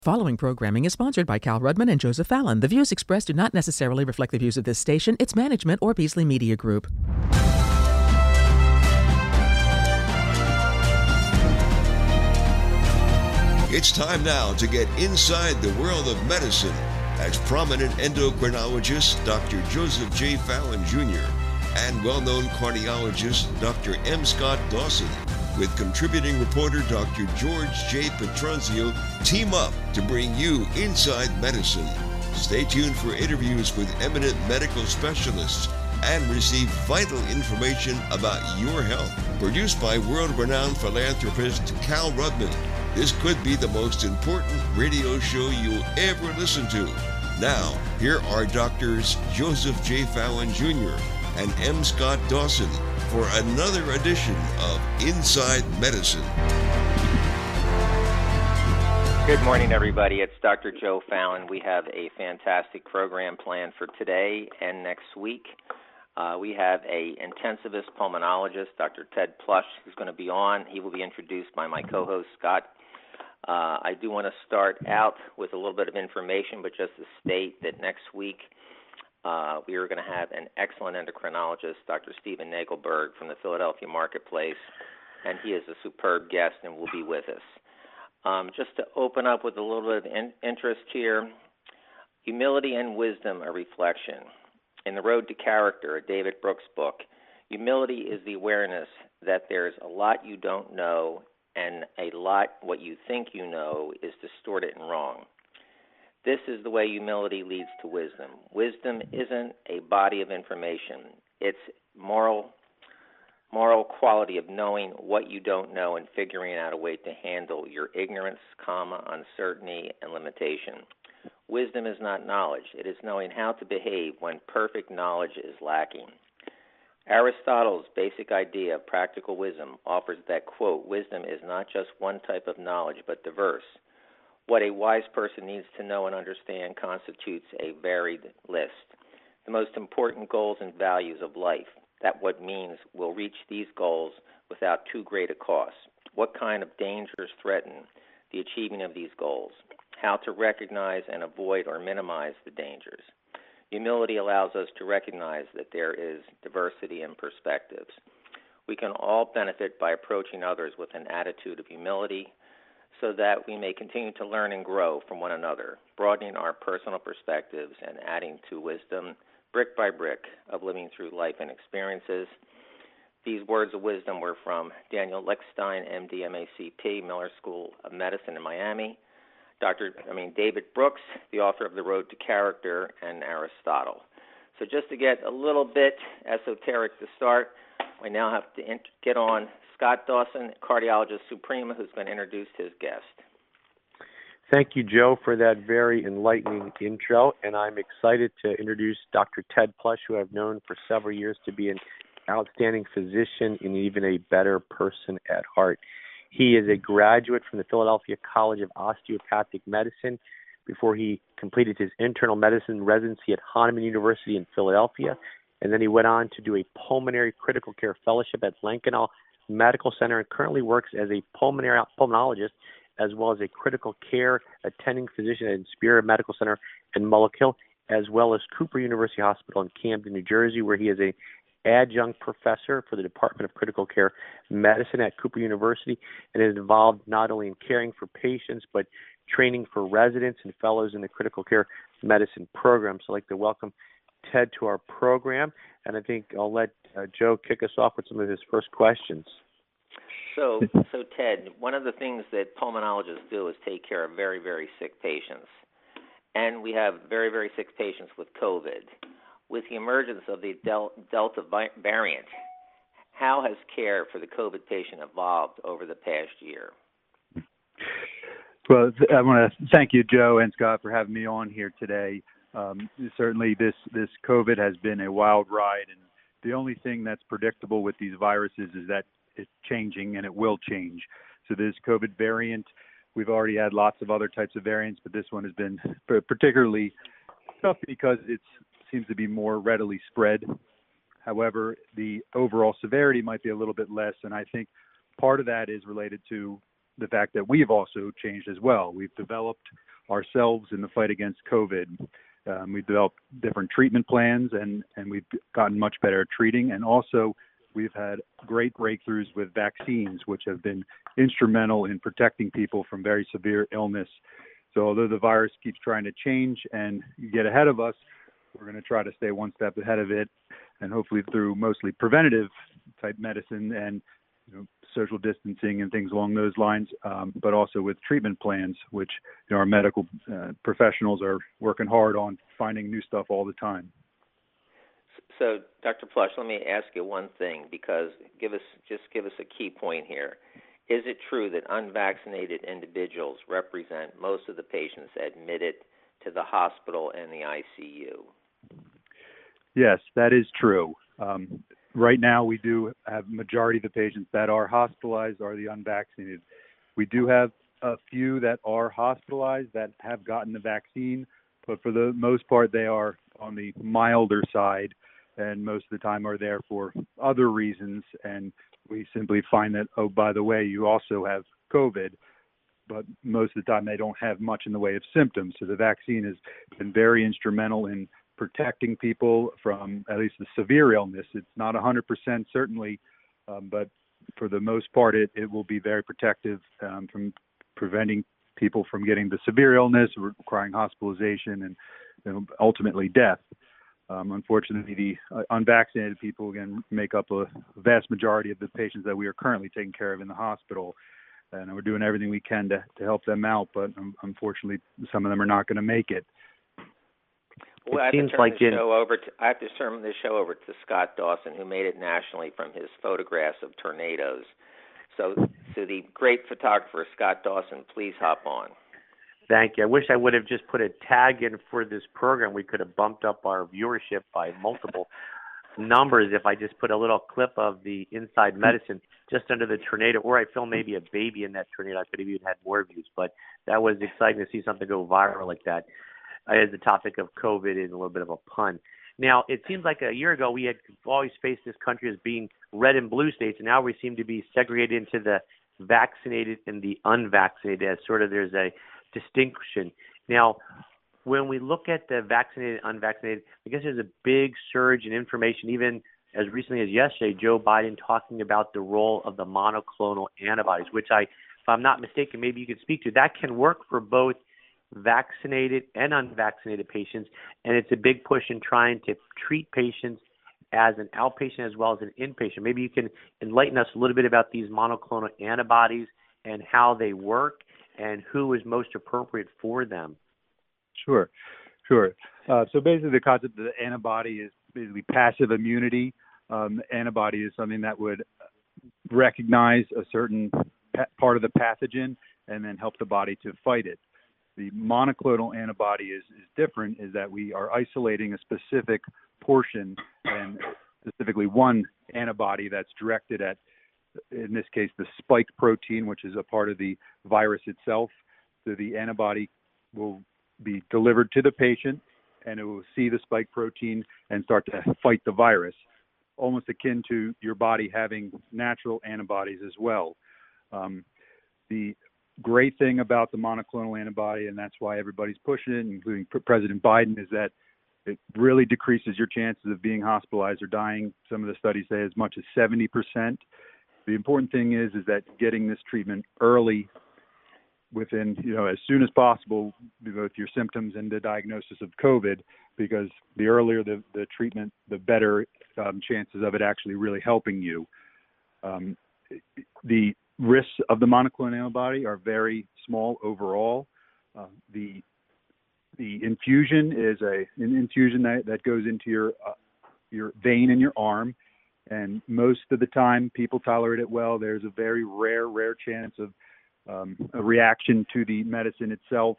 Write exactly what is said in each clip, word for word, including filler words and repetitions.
Following programming is sponsored by Cal Rudman and Joseph Fallon. The views expressed do not necessarily reflect the views of this station, its management, or Beasley Media Group. It's time now to get inside the world of medicine as prominent endocrinologist Doctor Joseph J. Fallon Junior and well-known cardiologist Doctor M. Scott Dawson with contributing reporter Doctor George J. Petronzio team up to bring you inside medicine. Stay tuned for interviews with eminent medical specialists and receive vital information about your health. Produced by world-renowned philanthropist Cal Rudman, this could be the most important radio show you'll ever listen to. Now, here are Doctors Joseph J. Fallon Junior and M. Scott Dawson for another edition of Inside Medicine. Good morning, everybody. It's Doctor Joe Fallon. We have a fantastic program planned for today and next week. Uh, we have a intensivist pulmonologist, Doctor Ted Plush, who's going to be on. He will be introduced by my co-host, Scott. Uh, I do want to start out with a little bit of information, but just to state that next week uh, we are going to have an excellent endocrinologist, Doctor Stephen Nagelberg from the Philadelphia Marketplace, and he is a superb guest and will be with us. Um, just to open up with a little bit of in- interest here, Humility and Wisdom, a Reflection. In The Road to Character, a David Brooks book, humility is the awareness that there's a lot you don't know and a lot what you think you know is distorted and wrong. This is the way humility leads to wisdom. Wisdom isn't a body of information. It's moral moral quality of knowing what you don't know and figuring out a way to handle your ignorance, comma, uncertainty, and limitation. Wisdom is not knowledge. It is knowing how to behave when perfect knowledge is lacking. Aristotle's basic idea of practical wisdom offers that, quote, wisdom is not just one type of knowledge, but diverse. What a wise person needs to know and understand constitutes a varied list. The most important goals and values of life, that what means will reach these goals without too great a cost. What kind of dangers threaten the achievement of these goals? How to recognize and avoid or minimize the dangers. Humility allows us to recognize that there is diversity in perspectives. We can all benefit by approaching others with an attitude of humility so that we may continue to learn and grow from one another, broadening our personal perspectives and adding to wisdom brick by brick of living through life and experiences. These words of wisdom were from Daniel Lichtenstein, M D, M A C P, Miller School of Medicine in Miami, Doctor, I mean, David Brooks, the author of The Road to Character, and Aristotle. So just to get a little bit esoteric to start, we now have to int- get on Scott Dawson, cardiologist supreme, who's going to introduce his guest. Thank you, Joe, for that very enlightening intro, and I'm excited to introduce Doctor Ted Plush, who I've known for several years to be an outstanding physician and even a better person at heart. He is a graduate from the Philadelphia College of Osteopathic Medicine before he completed his internal medicine residency at Hahnemann University in Philadelphia, and then he went on to do a pulmonary critical care fellowship at Lankenau Medical Center and currently works as a pulmonary pulmonologist as well as a critical care attending physician at Inspira Medical Center in Mullock Hill, as well as Cooper University Hospital in Camden, New Jersey, where he is a adjunct professor for the Department of Critical Care Medicine at Cooper University and is involved not only in caring for patients but training for residents and fellows in the critical care medicine program. So I'd like to welcome Ted to our program, and I think I'll let uh, Joe kick us off with some of his first questions. So, so Ted, one of the things that pulmonologists do is take care of very, very sick patients, and we have very, very sick patients with COVID. With the emergence of the Del- Delta variant, how has care for the COVID patient evolved over the past year? Well, I want to thank you, Joe and Scott, for having me on here today. Um, certainly, this, this COVID has been a wild ride, and the only thing that's predictable with these viruses is that it's changing, and it will change. So this COVID variant, we've already had lots of other types of variants, but this one has been particularly tough because it seems to be more readily spread. However, the overall severity might be a little bit less, and I think part of that is related to the fact that we have also changed as well. We've developed ourselves in the fight against COVID. Um, we've developed different treatment plans, and, and we've gotten much better at treating. And also, we've had great breakthroughs with vaccines, which have been instrumental in protecting people from very severe illness. So although the virus keeps trying to change and get ahead of us, we're going to try to stay one step ahead of it, and hopefully through mostly preventative type medicine and you know, social distancing and things along those lines, um, but also with treatment plans, which you know, our medical uh, professionals are working hard on finding new stuff all the time. So, Doctor Plush, let me ask you one thing, because give us just give us a key point here. Is it true that unvaccinated individuals represent most of the patients admitted to the hospital and the I C U? Yes, that is true. Um, right now, we do have majority of the patients that are hospitalized are the unvaccinated. We do have a few that are hospitalized that have gotten the vaccine, but for the most part, they are on the milder side, and most of the time are there for other reasons. And we simply find that, oh, by the way, you also have COVID, but most of the time they don't have much in the way of symptoms. So the vaccine has been very instrumental in protecting people from at least the severe illness. It's not one hundred percent certainly, um, but for the most part, it, it will be very protective um, from preventing people from getting the severe illness, requiring hospitalization, and you know, ultimately death. Um, unfortunately, the uh, unvaccinated people, again, make up a vast majority of the patients that we are currently taking care of in the hospital. And we're doing everything we can to, to help them out, but um, unfortunately, some of them are not going to make it. Well, I have, to turn like the show over to, I have to turn the show over to Scott Dawson, who made it nationally from his photographs of tornadoes. So, so the great photographer, Scott Dawson, please hop on. Thank you. I wish I would have just put a tag in for this program. We could have bumped up our viewership by multiple numbers if I just put a little clip of the Inside Medicine just under the tornado, or I filmed maybe a baby in that tornado. I could have even had more views, but that was exciting to see something go viral like that. As the topic of COVID is a little bit of a pun. Now, it seems like a year ago we had always faced this country as being red and blue states, and now we seem to be segregated into the vaccinated and the unvaccinated, as sort of there's a distinction. Now, when we look at the vaccinated and unvaccinated, I guess there's a big surge in information, even as recently as yesterday, Joe Biden talking about the role of the monoclonal antibodies, which I, if I'm not mistaken, maybe you could speak to. That can work for both vaccinated and unvaccinated patients, and it's a big push in trying to treat patients as an outpatient as well as an inpatient. Maybe you can enlighten us a little bit about these monoclonal antibodies and how they work and who is most appropriate for them. Sure, sure. Uh, so basically the concept of the antibody is basically passive immunity. Um, antibody is something that would recognize a certain pa- part of the pathogen and then help the body to fight it. The monoclonal antibody is, is different, is that we are isolating a specific portion, and specifically one antibody that's directed at, in this case, the spike protein, which is a part of the virus itself. So the antibody will be delivered to the patient, and it will see the spike protein and start to fight the virus, almost akin to your body having natural antibodies as well. Um, the great thing about the monoclonal antibody, and that's why everybody's pushing it, including President Biden, is that it really decreases your chances of being hospitalized or dying. Some of the studies say as much as seventy percent. The important thing is is that getting this treatment early, within, you know, as soon as possible, with your symptoms and the diagnosis of COVID, because the earlier the, the treatment, the better um, chances of it actually really helping you. Um, the risks of the monoclonal antibody are very small overall. Uh, the the infusion is a an infusion that, that goes into your uh, your vein in your arm, and most of the time people tolerate it well. There's a very rare, rare chance of um, a reaction to the medicine itself.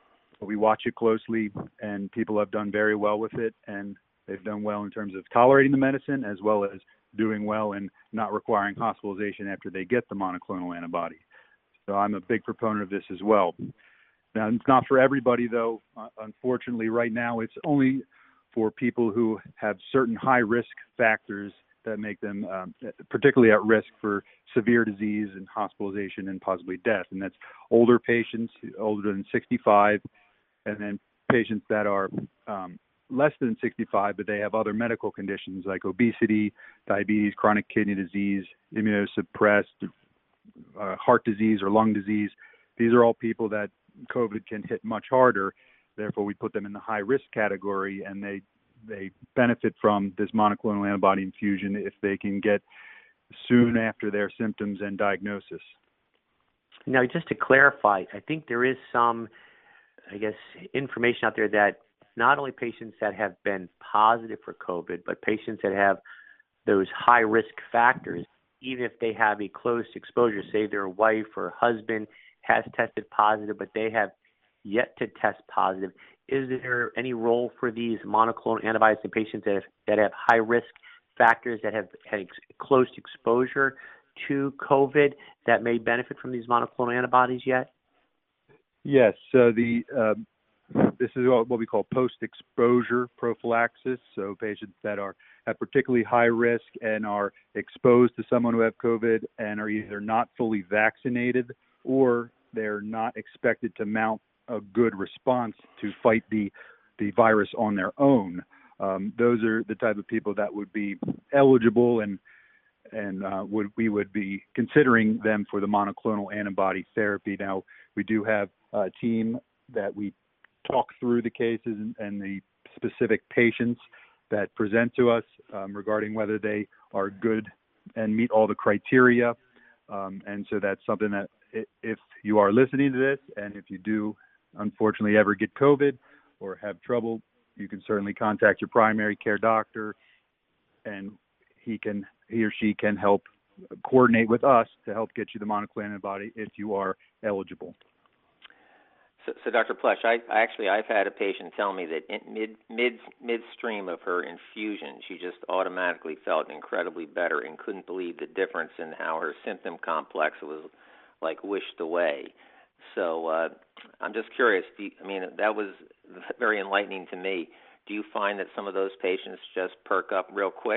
We watch it closely, and people have done very well with it, and they've done well in terms of tolerating the medicine as well as doing well and not requiring hospitalization after they get the monoclonal antibody. So I'm a big proponent of this as well. Now, it's not for everybody, though. Uh, unfortunately, right now, it's only for people who have certain high-risk factors that make them um, particularly at risk for severe disease and hospitalization and possibly death. And that's older patients, older than sixty-five, and then patients that are um, less than sixty-five, but they have other medical conditions like obesity, diabetes, chronic kidney disease, immunosuppressed, uh, heart disease or lung disease. These are all people that COVID can hit much harder. Therefore, we put them in the high-risk category, and they they benefit from this monoclonal antibody infusion if they can get soon after their symptoms and diagnosis. Now, just to clarify, I think there is some, I guess, information out there that not only patients that have been positive for COVID, but patients that have those high-risk factors, even if they have a close exposure, say their wife or husband has tested positive, but they have yet to test positive. Is there any role for these monoclonal antibodies in patients that have, that have high-risk factors that have had ex- close exposure to COVID that may benefit from these monoclonal antibodies yet? Yes. So the uh, this is what we call post-exposure prophylaxis. So patients that are at particularly high risk and are exposed to someone who have COVID and are either not fully vaccinated or they're not expected to mount a good response to fight the the virus on their own. Um, those are the type of people that would be eligible, and and uh, would we would be considering them for the monoclonal antibody therapy. Now, we do have a team that we talk through the cases and, and the specific patients that present to us um, regarding whether they are good and meet all the criteria. Um, and so that's something that if you are listening to this and if you do unfortunately ever get COVID or have trouble, you can certainly contact your primary care doctor, and he can he or she can help coordinate with us to help get you the monoclonal antibody if you are eligible. So, so Doctor Plush, I, I actually I've had a patient tell me that in mid mid midstream of her infusion, she just automatically felt incredibly better and couldn't believe the difference in how her symptom complex was like wished away. So uh, I'm just curious. Do you, I mean, that was very enlightening to me. Do you find that some of those patients just perk up real quick?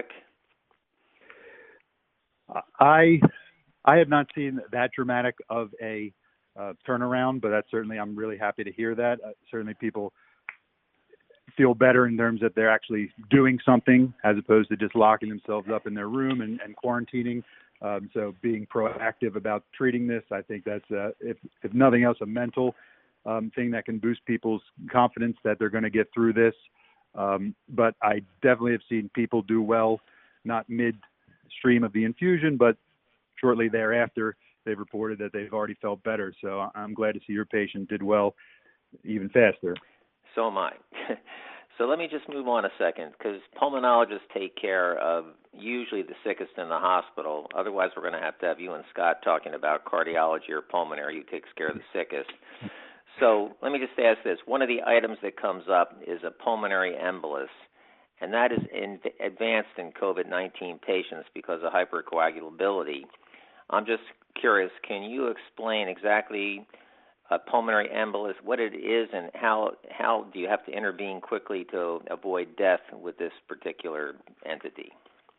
I I have not seen that dramatic of a uh, turnaround, but that's certainly, I'm really happy to hear that. Uh, certainly people feel better in terms that they're actually doing something as opposed to just locking themselves up in their room and, and quarantining. Um, so being proactive about treating this, I think that's, uh, if, if nothing else, a mental um, thing that can boost people's confidence that they're going to get through this. Um, but I definitely have seen people do well, not midstream of the infusion, but shortly thereafter, they've reported that they've already felt better. So I'm glad to see your patient did well even faster. So am I. So let me just move on a second, because pulmonologists take care of usually the sickest in the hospital. Otherwise, we're going to have to have you and Scott talking about cardiology or pulmonary, who takes care of the sickest. So let me just ask this. One of the items that comes up is a pulmonary embolus, and that is in, advanced in COVID nineteen patients because of hypercoagulability. I'm just curious, can you explain exactly a pulmonary embolus, what it is, and how how do you have to intervene quickly to avoid death with this particular entity?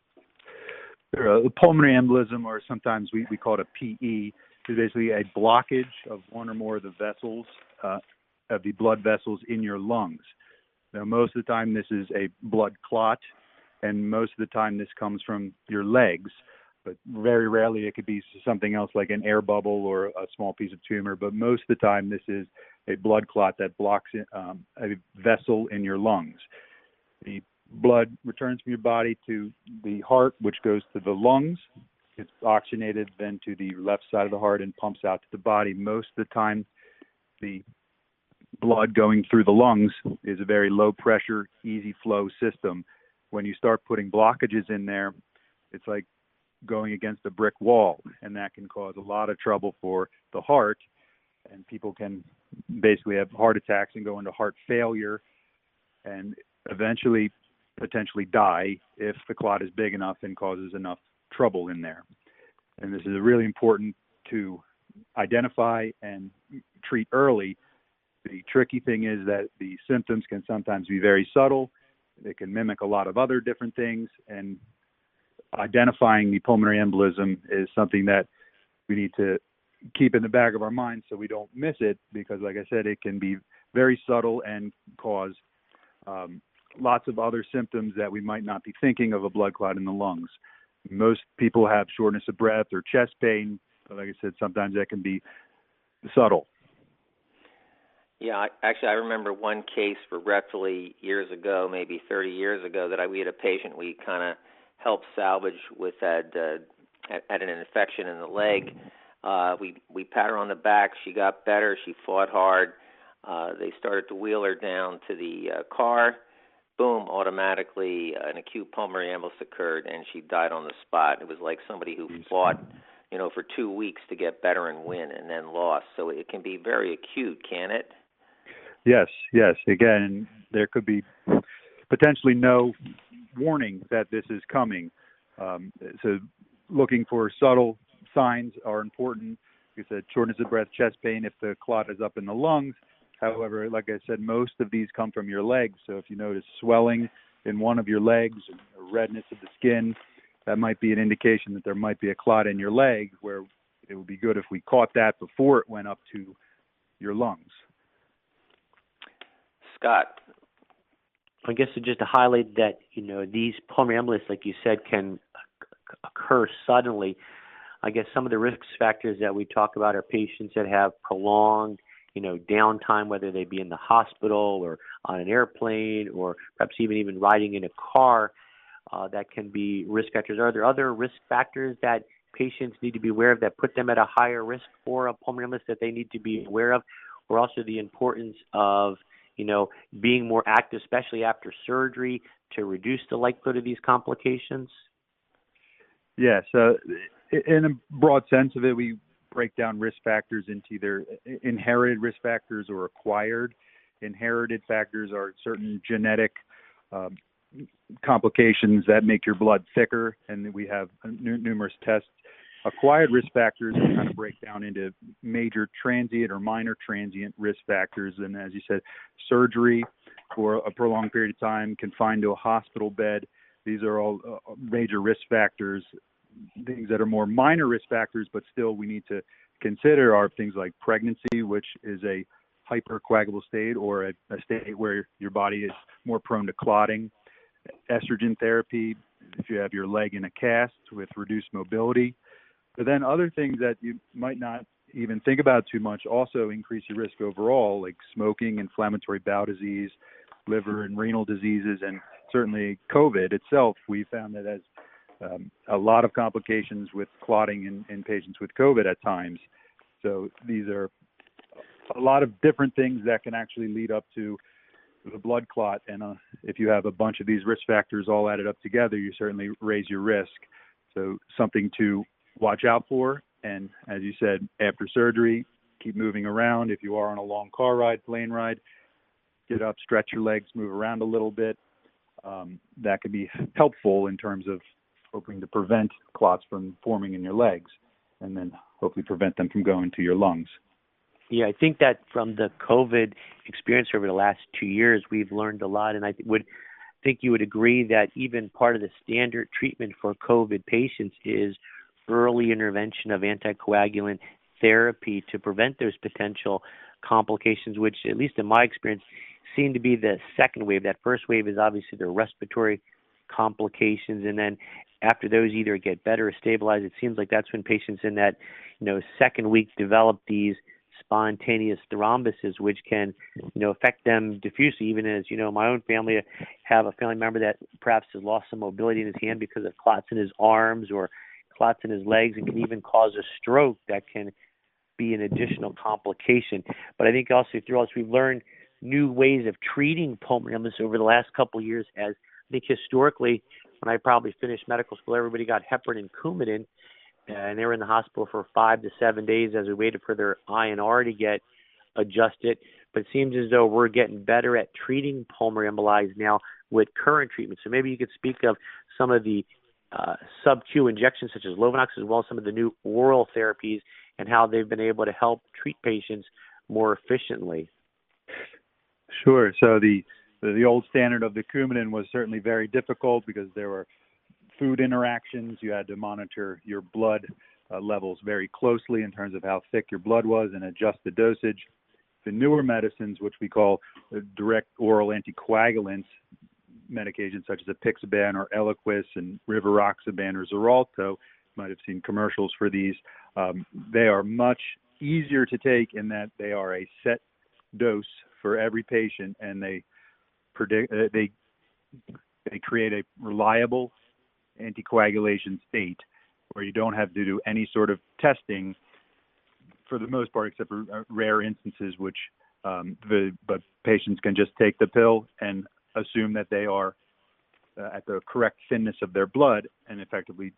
Sure. A pulmonary embolism, or sometimes we, we call it a P E, is basically a blockage of one or more of the vessels, uh, of the blood vessels in your lungs. Now, most of the time this is a blood clot, and most of the time this comes from your legs. But very rarely it could be something else like an air bubble or a small piece of tumor. But most of the time this is a blood clot that blocks um, a vessel in your lungs. The blood returns from your body to the heart, which goes to the lungs. It's oxygenated then to the left side of the heart and pumps out to the body. Most of the time the blood going through the lungs is a very low pressure, easy flow system. When you start putting blockages in there, it's like going against a brick wall, and that can cause a lot of trouble for the heart, and people can basically have heart attacks and go into heart failure and eventually potentially die if the clot is big enough and causes enough trouble in there. And this is really important to identify and treat early. The tricky thing is that the symptoms can sometimes be very subtle. They can mimic a lot of other different things, and identifying the pulmonary embolism is something that we need to keep in the back of our minds so we don't miss it, because like I said, it can be very subtle and cause um, lots of other symptoms that we might not be thinking of a blood clot in the lungs. Most people have shortness of breath or chest pain, but like I said, sometimes that can be subtle. Yeah, I, actually, I remember one case regretfully years ago, maybe thirty years ago, that I, we had a patient we kind of helped salvage with that uh, had, had an infection in the leg. Uh, we we pat her on the back. She got better. She fought hard. Uh, they started to wheel her down to the uh, car. Boom! Automatically, uh, an acute pulmonary embolus occurred, and she died on the spot. It was like somebody who fought, you know, for two weeks to get better and win, and then lost. So it can be very acute, can it? Yes, yes. Again, there could be potentially no warning that this is coming. Um, so looking for subtle signs are important. Like I said, shortness of breath, chest pain if the clot is up in the lungs. However, like I said, most of these come from your legs. So if you notice swelling in one of your legs or redness of the skin, that might be an indication that there might be a clot in your leg, where it would be good if we caught that before it went up to your lungs. Scott. I guess just to highlight that, you know, these pulmonary emboli, like you said, can occur suddenly. I guess some of the risk factors that we talk about are patients that have prolonged, you know, downtime, whether they be in the hospital or on an airplane or perhaps even even riding in a car. Uh, that can be risk factors. Are there other risk factors that patients need to be aware of that put them at a higher risk for a pulmonary embolus that they need to be aware of? Or also the importance of, you know, being more active, especially after surgery, to reduce the likelihood of these complications? Yeah, so in a broad sense of it, we break down risk factors into either inherited risk factors or acquired. Inherited factors are certain genetic um, complications that make your blood thicker, and we have n- numerous tests. Acquired risk factors we kind of break down into major transient or minor transient risk factors, and as you said, surgery for a prolonged period of time, confined to a hospital bed. These are all uh, major risk factors. Things that are more minor risk factors, but still we need to consider, are things like pregnancy, which is a hypercoagulable state or a, a state where your body is more prone to clotting. Estrogen therapy, if you have your leg in a cast with reduced mobility. But then other things that you might not even think about too much also increase your risk overall, like smoking, inflammatory bowel disease, liver and renal diseases, and certainly COVID itself. We found that as um, a lot of complications with clotting in, in patients with COVID at times. So these are a lot of different things that can actually lead up to the blood clot. And uh, if you have a bunch of these risk factors all added up together, you certainly raise your risk. So something to watch out for. And as you said, after surgery, keep moving around. If you are on a long car ride, plane ride, get up, stretch your legs, move around a little bit. Um, that could be helpful in terms of hoping to prevent clots from forming in your legs, and then hopefully prevent them from going to your lungs. Yeah, I think that from the COVID experience over the last two years, we've learned a lot, and I would think you would agree that even part of the standard treatment for COVID patients is early intervention of anticoagulant therapy to prevent those potential complications, which, at least in my experience, seem to be the second wave. That first wave is obviously the respiratory complications, and then after those either get better or stabilize, it seems like that's when patients in that, you know, second week develop these spontaneous thrombosis, which can, you know, affect them diffusely. Even as, you know, my own family, have a family member that perhaps has lost some mobility in his hand because of clots in his arms or clots in his legs, and can even cause a stroke that can be an additional complication. But I think also through all this, we've learned new ways of treating pulmonary embolism over the last couple of years. As I think historically, when I probably finished medical school, everybody got heparin and Coumadin, and they were in the hospital for five to seven days as we waited for their I N R to get adjusted. But it seems as though we're getting better at treating pulmonary emboli now with current treatment. So maybe you could speak of some of the uh, sub-Q injections such as Lovenox, as well as some of the new oral therapies, and how they've been able to help treat patients more efficiently. Sure. So the the old standard of the Coumadin was certainly very difficult because there were food interactions. You had to monitor your blood uh, levels very closely in terms of how thick your blood was and adjust the dosage. The newer medicines, which we call uh, direct oral anticoagulants, medications such as apixaban or Eliquis and rivaroxaban or Xarelto, you might have seen commercials for these. Um, they are much easier to take in that they are a set dose for every patient, and they predict uh, they they create a reliable anticoagulation state where you don't have to do any sort of testing for the most part, except for rare instances, which um, the but patients can just take the pill and assume that they are uh, at the correct thinness of their blood and effectively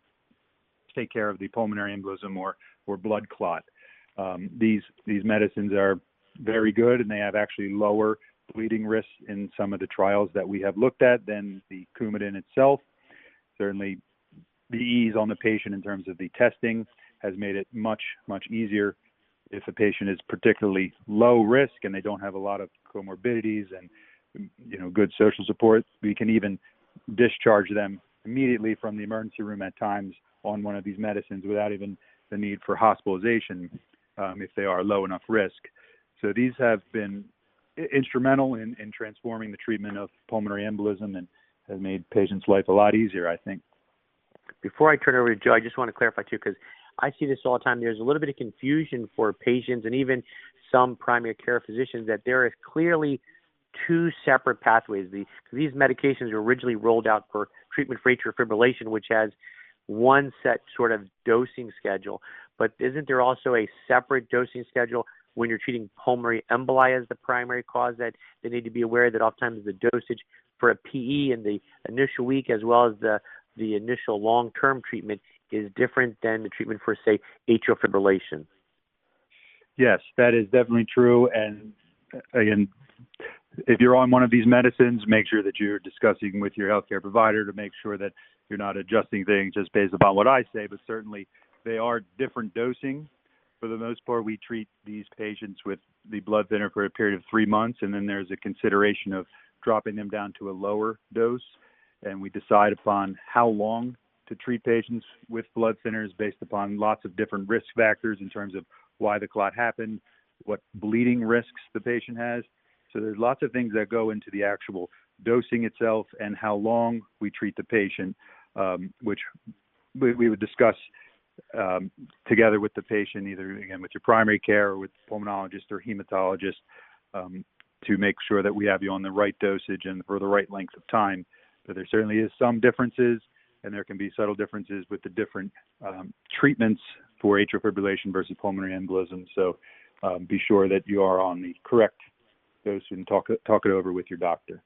take care of the pulmonary embolism or or blood clot. Um, these these medicines are very good, and they have actually lower bleeding risks in some of the trials that we have looked at than the Coumadin itself. Certainly, the ease on the patient in terms of the testing has made it much, much easier. If a patient is particularly low risk and they don't have a lot of comorbidities and, you know, good social support, we can even discharge them immediately from the emergency room at times on one of these medicines without even the need for hospitalization um, if they are low enough risk. So these have been instrumental in, in transforming the treatment of pulmonary embolism and has made patients' life a lot easier, I think. Before I turn it over to Joe, I just want to clarify too, because I see this all the time. There's a little bit of confusion for patients and even some primary care physicians that there is clearly two separate pathways. The, these medications were originally rolled out for treatment for atrial fibrillation, which has one set sort of dosing schedule. But isn't there also a separate dosing schedule when you're treating pulmonary emboli as the primary cause that they need to be aware that oftentimes the dosage for a P E in the initial week as well as the, the initial long-term treatment is different than the treatment for, say, atrial fibrillation? Yes, that is definitely true. And again, if you're on one of these medicines, make sure that you're discussing with your healthcare provider to make sure that you're not adjusting things just based upon what I say, but certainly they are different dosing. For the most part, we treat these patients with the blood thinner for a period of three months, and then there's a consideration of dropping them down to a lower dose, and we decide upon how long to treat patients with blood thinners based upon lots of different risk factors in terms of why the clot happened, what bleeding risks the patient has. So there's lots of things that go into the actual dosing itself and how long we treat the patient, um, which we, we would discuss um, together with the patient, either, again, with your primary care or with pulmonologist or hematologist, um, to make sure that we have you on the right dosage and for the right length of time. But there certainly is some differences, and there can be subtle differences with the different um, treatments for atrial fibrillation versus pulmonary embolism. So um, be sure that you are on the correct dose and talk, talk it over with your doctor.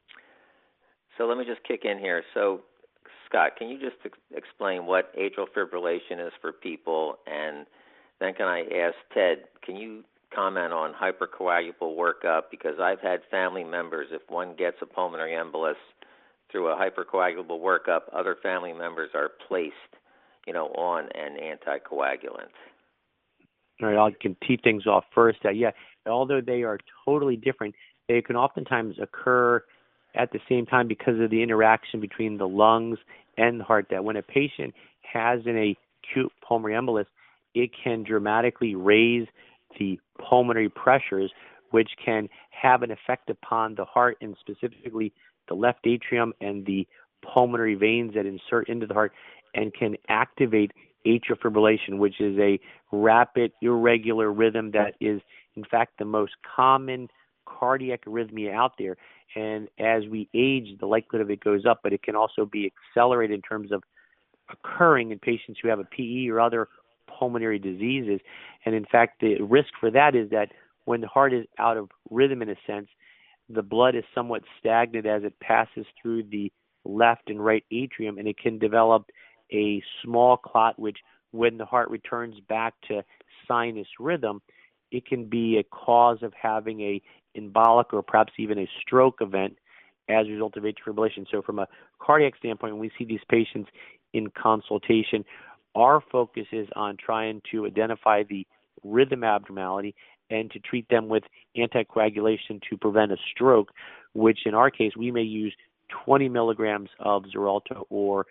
So let me just kick in here. So, Scott, can you just ex- explain what atrial fibrillation is for people? And then can I ask Ted, can you comment on hypercoagulable workup? Because I've had family members, if one gets a pulmonary embolus through a hypercoagulable workup, other family members are placed, you know, on an anticoagulant. All right, I can tee things off first. Uh, yeah, although they are totally different, they can oftentimes occur at the same time because of the interaction between the lungs and the heart, that when a patient has an acute pulmonary embolus, it can dramatically raise the pulmonary pressures, which can have an effect upon the heart and specifically the left atrium and the pulmonary veins that insert into the heart, and can activate atrial fibrillation, which is a rapid, irregular rhythm that is, in fact, the most common cardiac arrhythmia out there. And as we age, the likelihood of it goes up, but it can also be accelerated in terms of occurring in patients who have a P E or other pulmonary diseases. And in fact, the risk for that is that when the heart is out of rhythm, in a sense, the blood is somewhat stagnant as it passes through the left and right atrium, and it can develop a small clot, which when the heart returns back to sinus rhythm, it can be a cause of having a embolic or perhaps even a stroke event as a result of atrial fibrillation. So from a cardiac standpoint, when we see these patients in consultation, our focus is on trying to identify the rhythm abnormality and to treat them with anticoagulation to prevent a stroke, which in our case, we may use twenty milligrams of Xarelto or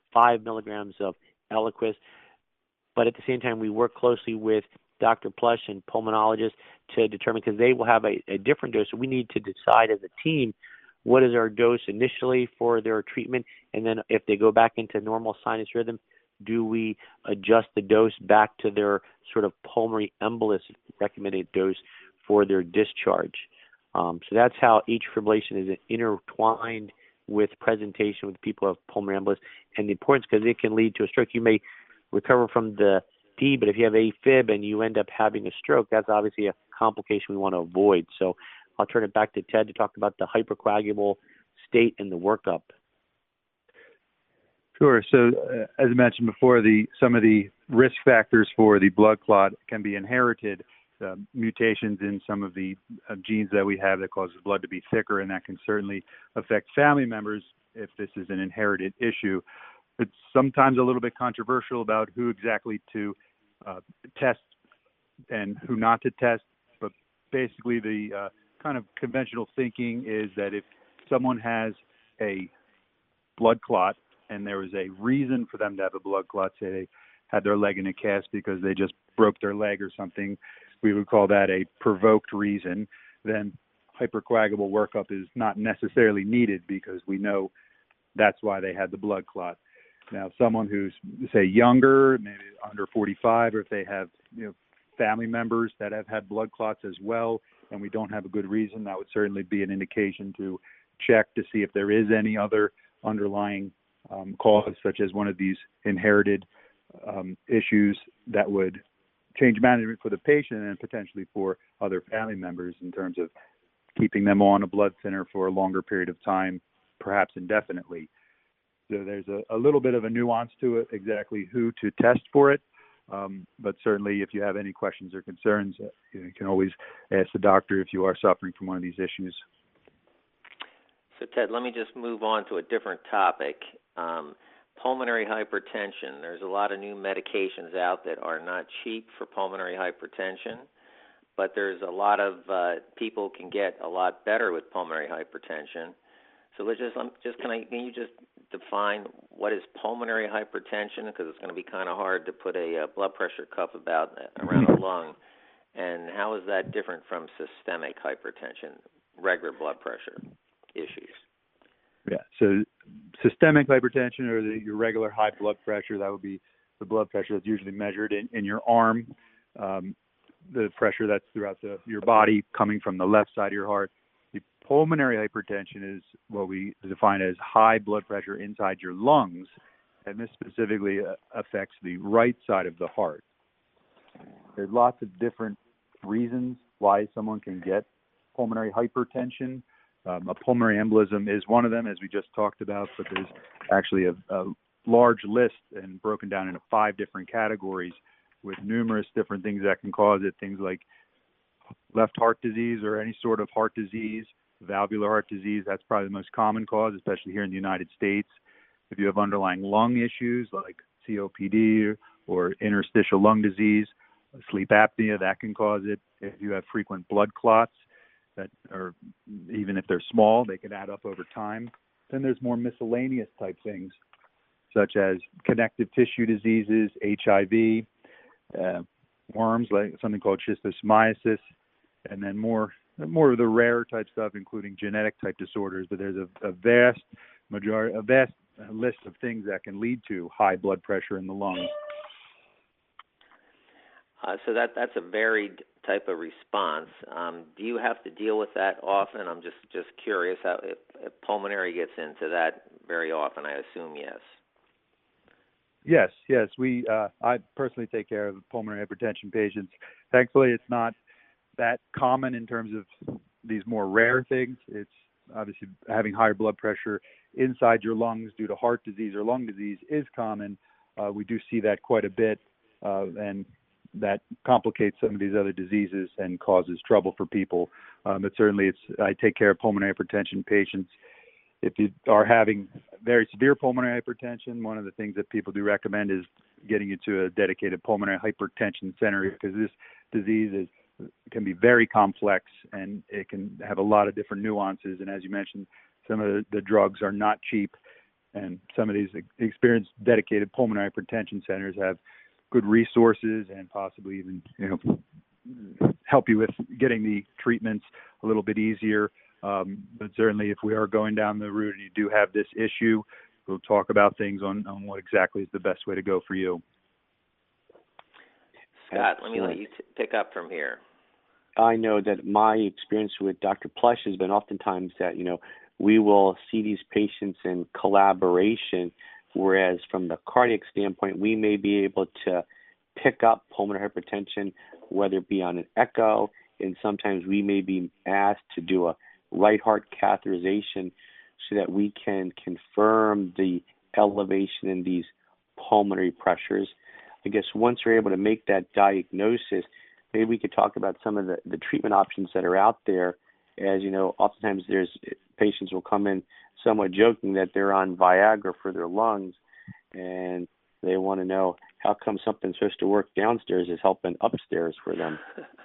five milligrams of Eliquis. But at the same time, we work closely with Doctor Plush and pulmonologists to determine, because they will have a, a different dose. So we need to decide as a team what is our dose initially for their treatment, and then if they go back into normal sinus rhythm, do we adjust the dose back to their sort of pulmonary embolus recommended dose for their discharge? Um, so that's how atrial fibrillation is intertwined with presentation with people who have pulmonary embolus, and the importance, because it can lead to a stroke. You may recover from the P, but if you have AFib and you end up having a stroke, that's obviously a complication we want to avoid. So I'll turn it back to Ted to talk about the hypercoagulable state and the workup. Sure. So uh, as I mentioned before, the some of the risk factors for the blood clot can be inherited, uh, mutations in some of the uh, genes that we have that causes blood to be thicker, and that can certainly affect family members if this is an inherited issue. It's sometimes a little bit controversial about who exactly to uh, test and who not to test, but basically the uh, kind of conventional thinking is that if someone has a blood clot and there was a reason for them to have a blood clot, say they had their leg in a cast because they just broke their leg or something, we would call that a provoked reason, then hypercoagulable workup is not necessarily needed because we know that's why they had the blood clot. Now, someone who's, say, younger, maybe under forty-five, or if they have, you know, family members that have had blood clots as well, and we don't have a good reason, that would certainly be an indication to check to see if there is any other underlying um, cause, such as one of these inherited um, issues that would change management for the patient and potentially for other family members in terms of keeping them on a blood thinner for a longer period of time, perhaps indefinitely. So there's a, a little bit of a nuance to it, exactly who to test for it. Um, but certainly if you have any questions or concerns, uh, you know, you can always ask the doctor if you are suffering from one of these issues. So, Ted, let me just move on to a different topic. Um, pulmonary hypertension. There's a lot of new medications out that are not cheap for pulmonary hypertension, but there's a lot of uh, people can get a lot better with pulmonary hypertension. So let's just, um, just can I, can you just define what is pulmonary hypertension? Because it's going to be kind of hard to put a, a blood pressure cuff about around the lung. And how is that different from systemic hypertension, regular blood pressure issues? Yeah, so systemic hypertension, or the, your regular high blood pressure, that would be the blood pressure that's usually measured in, in your arm, um, the pressure that's throughout the, your body coming from the left side of your heart. The pulmonary hypertension is what we define as high blood pressure inside your lungs, and this specifically uh, affects the right side of the heart. There's lots of different reasons why someone can get pulmonary hypertension. Um, a pulmonary embolism is one of them, as we just talked about, but there's actually a, a large list and broken down into five different categories with numerous different things that can cause it, things like left heart disease or any sort of heart disease, valvular heart disease. That's probably the most common cause, especially here in the United States. If you have underlying lung issues like C O P D or, or interstitial lung disease, sleep apnea, that can cause it. If you have frequent blood clots, that are, even if they're small, they can add up over time. Then there's more miscellaneous type things, such as connective tissue diseases, H I V, uh, worms, like something called schistosomiasis, and then more more of the rare type stuff, including genetic type disorders. But there's a, a vast majority, a vast list of things that can lead to high blood pressure in the lungs. Uh, so that that's a varied type of response. Um, do you have to deal with that often? I'm just, just curious how if, if pulmonary gets into that very often. I assume yes. Yes, yes. We uh, I personally take care of pulmonary hypertension patients. Thankfully, it's not that common in terms of these more rare things. It's obviously having higher blood pressure inside your lungs due to heart disease or lung disease is common. Uh, we do see that quite a bit, uh, and that complicates some of these other diseases and causes trouble for people. Um, but certainly, it's I take care of pulmonary hypertension patients. If you are having very severe pulmonary hypertension, one of the things that people do recommend is getting you to a dedicated pulmonary hypertension center, because this disease is can be very complex and it can have a lot of different nuances. And as you mentioned, some of the, the drugs are not cheap. And some of these experienced, dedicated pulmonary hypertension centers have good resources and possibly even, you know, help you with getting the treatments a little bit easier. Um, but certainly if we are going down the route and you do have this issue, we'll talk about things on, on what exactly is the best way to go for you. Scott, let me let you t- pick up from here. I know that my experience with Doctor Plush has been oftentimes that, you know, we will see these patients in collaboration, whereas from the cardiac standpoint, we may be able to pick up pulmonary hypertension, whether it be on an echo, and sometimes we may be asked to do a right heart catheterization so that we can confirm the elevation in these pulmonary pressures. I guess once we're able to make that diagnosis, maybe we could talk about some of the, the treatment options that are out there. As you know, oftentimes there's patients will come in somewhat joking that they're on Viagra for their lungs, and they want to know how come something supposed to work downstairs is helping upstairs for them.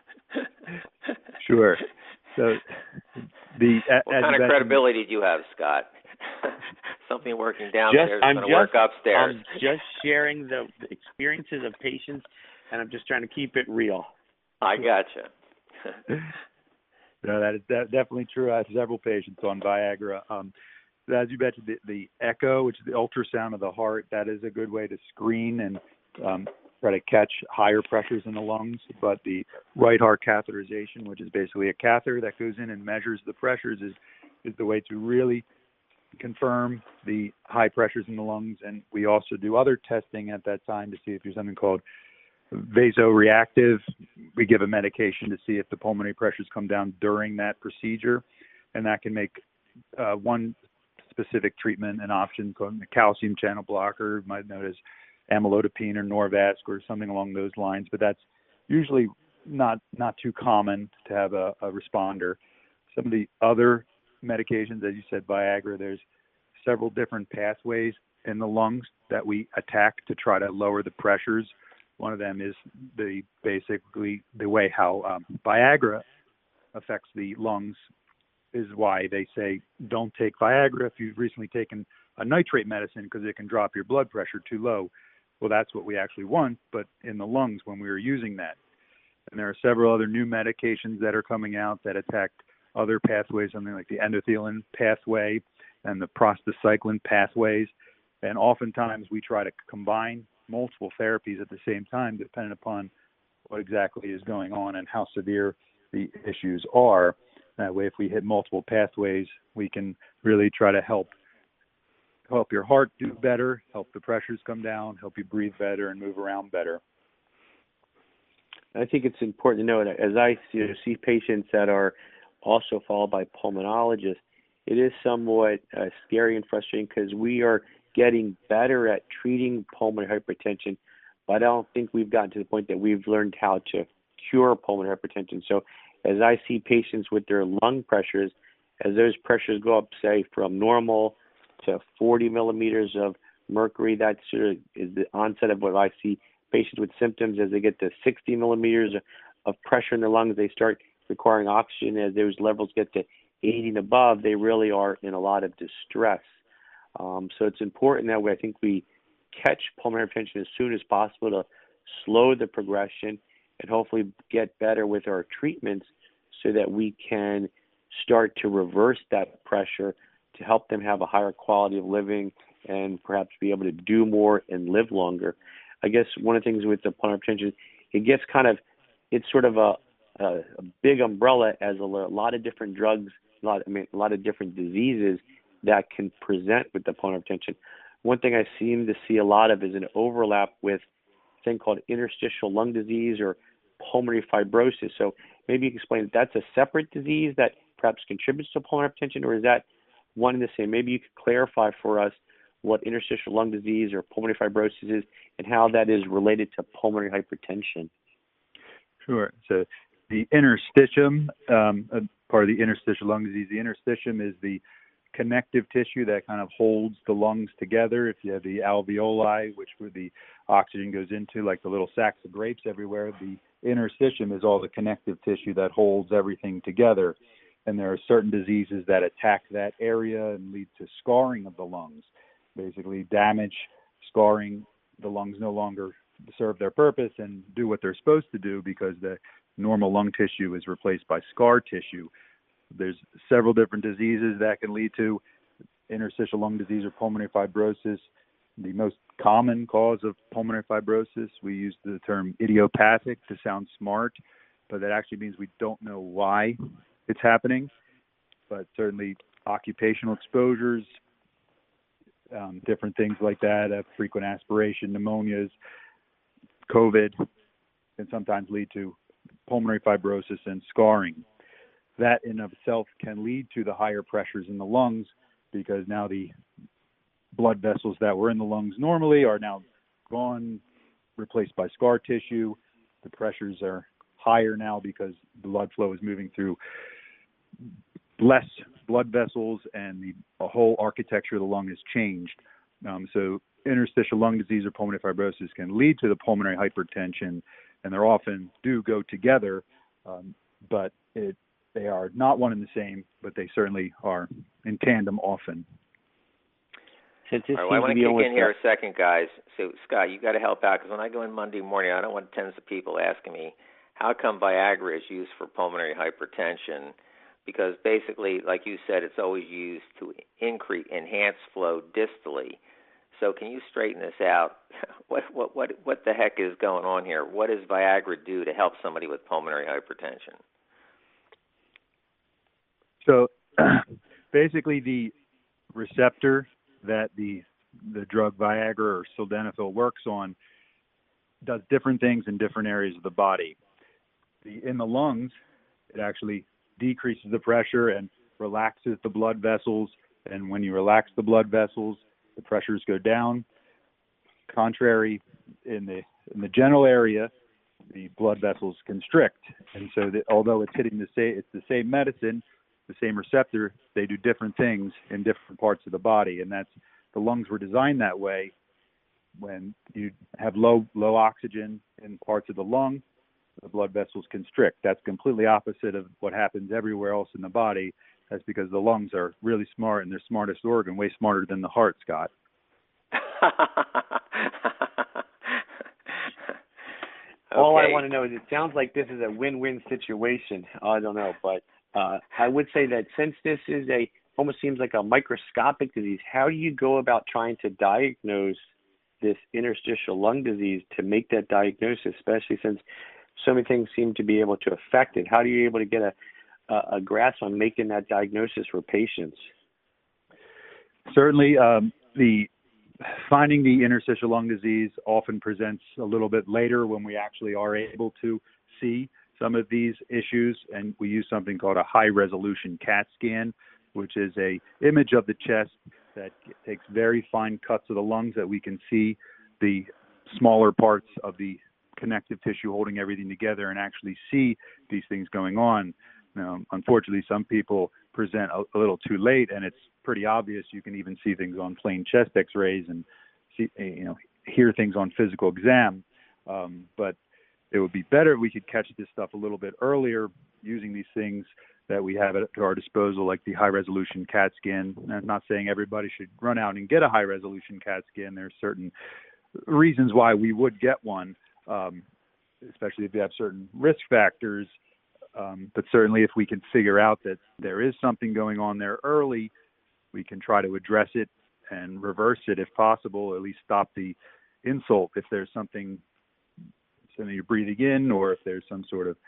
Sure. So the what kind of credibility do you have, Scott? Something working downstairs just, is going to work upstairs. I'm just sharing the, the experiences of patients, and I'm just trying to keep it real. I gotcha. No, that is de- definitely true. I have several patients on Viagra. Um, as you mentioned, the, the echo, which is the ultrasound of the heart, that is a good way to screen and um, try to catch higher pressures in the lungs. But the right heart catheterization, which is basically a catheter that goes in and measures the pressures, is, is the way to really confirm the high pressures in the lungs. And we also do other testing at that time to see if there's something called vasoreactive. We give a medication to see if the pulmonary pressures come down during that procedure, and that can make uh, one specific treatment an option called a calcium channel blocker, might know as amlodipine or Norvasc or something along those lines, but that's usually not not too common to have a, a responder. Some of the other medications, as you said, Viagra, there's several different pathways in the lungs that we attack to try to lower the pressures. One of them is the basically the way how um, Viagra affects the lungs is why they say don't take Viagra if you've recently taken a nitrate medicine because it can drop your blood pressure too low. Well, that's what we actually want, but in the lungs when we were using that. And there are several other new medications that are coming out that attack other pathways, something like the endothelin pathway and the prostacyclin pathways. And oftentimes we try to combine multiple therapies at the same time, depending upon what exactly is going on and how severe the issues are. That way, if we hit multiple pathways, we can really try to help help your heart do better, help the pressures come down, help you breathe better and move around better. I think it's important to know that as I see, see patients that are also followed by pulmonologists, it is somewhat uh, scary and frustrating because we are getting better at treating pulmonary hypertension, but I don't think we've gotten to the point that we've learned how to cure pulmonary hypertension. So as I see patients with their lung pressures, as those pressures go up, say, from normal to forty millimeters of mercury, that sort of is the onset of what I see patients with symptoms. As they get to sixty millimeters of pressure in their lungs, they start requiring oxygen. As those levels get to eighty and above, they really are in a lot of distress. Um, so it's important that way. I think we catch pulmonary hypertension as soon as possible to slow the progression and hopefully get better with our treatments so that we can start to reverse that pressure to help them have a higher quality of living and perhaps be able to do more and live longer. I guess one of the things with the pulmonary hypertension, it gets kind of, it's sort of a, a, a big umbrella as a lot of different drugs, a lot, I mean, a lot of different diseases that can present with the pulmonary hypertension. One thing I seem to see a lot of is an overlap with a thing called interstitial lung disease or pulmonary fibrosis. So maybe you can explain, that's a separate disease that perhaps contributes to pulmonary hypertension, or is that one and the same? Maybe you could clarify for us what interstitial lung disease or pulmonary fibrosis is and how that is related to pulmonary hypertension. Sure. So the interstitium, um, part of the interstitial lung disease, the interstitium is the connective tissue that kind of holds the lungs together. If you have the alveoli, which where the oxygen goes into, like the little sacks of grapes everywhere, the interstitium is all the connective tissue that holds everything together. And there are certain diseases that attack that area and lead to scarring of the lungs. basically damage, scarring. The lungs no longer serve their purpose and do what they're supposed to do because the normal lung tissue is replaced by scar tissue. There's several different diseases that can lead to interstitial lung disease or pulmonary fibrosis. The most common cause of pulmonary fibrosis, we use the term idiopathic to sound smart, but that actually means we don't know why it's happening. But certainly occupational exposures, um, different things like that, uh, frequent aspiration, pneumonias, COVID, can sometimes lead to pulmonary fibrosis and scarring. That in of itself can lead to the higher pressures in the lungs because now the blood vessels that were in the lungs normally are now gone, replaced by scar tissue. The pressures are higher now because blood flow is moving through less blood vessels and the, the whole architecture of the lung has changed. Um, so interstitial lung disease or pulmonary fibrosis can lead to the pulmonary hypertension, and they often do go together, um, but it, they are not one and the same, but they certainly are in tandem often. All right, well, I want to kick in here a second, guys. So, Scott, you got to help out because when I go in Monday morning, I don't want tens of people asking me, how come Viagra is used for pulmonary hypertension? Because basically, like you said, it's always used to increase, enhance flow distally. So can you straighten this out? What, what, what, what the heck is going on here? What does Viagra do to help somebody with pulmonary hypertension? So basically the receptor that the the drug Viagra or sildenafil works on does different things in different areas of the body. The, in the lungs, it actually decreases the pressure and relaxes the blood vessels. And when you relax the blood vessels, the pressures go down. Contrary, in the in the general area, the blood vessels constrict. And so that although it's hitting the same, it's the same medicine, the same receptor, they do different things in different parts of the body. And that's, the lungs were designed that way. When you have low low oxygen in parts of the lung, the blood vessels constrict. That's completely opposite of what happens everywhere else in the body. That's because the lungs are really smart and their smartest organ, way smarter than the heart, Scott. Okay. All I want to know is it sounds like this is a win-win situation. I don't know, but uh, I would say that since this is a almost seems like a microscopic disease, how do you go about trying to diagnose this interstitial lung disease to make that diagnosis, especially since so many things seem to be able to affect it? How are you able to get a, a, a grasp on making that diagnosis for patients? Certainly, um, the finding the interstitial lung disease often presents a little bit later when we actually are able to see some of these issues, and we use something called a high-resolution CAT scan, which is a image of the chest that takes very fine cuts of the lungs that we can see the smaller parts of the connective tissue holding everything together and actually see these things going on. Now, unfortunately, some people present a, a little too late, and it's pretty obvious. You can even see things on plain chest X-rays and see, you know, hear things on physical exam. Um, but it would be better if we could catch this stuff a little bit earlier using these things that we have at our disposal, like the high-resolution CAT scan. I'm not saying everybody should run out and get a high-resolution CAT scan. There are certain reasons why we would get one, um, especially if you have certain risk factors. Um, but certainly if we can figure out that there is something going on there early, we can try to address it and reverse it if possible, or at least stop the insult if there's something, something you're breathing in, or if there's some sort of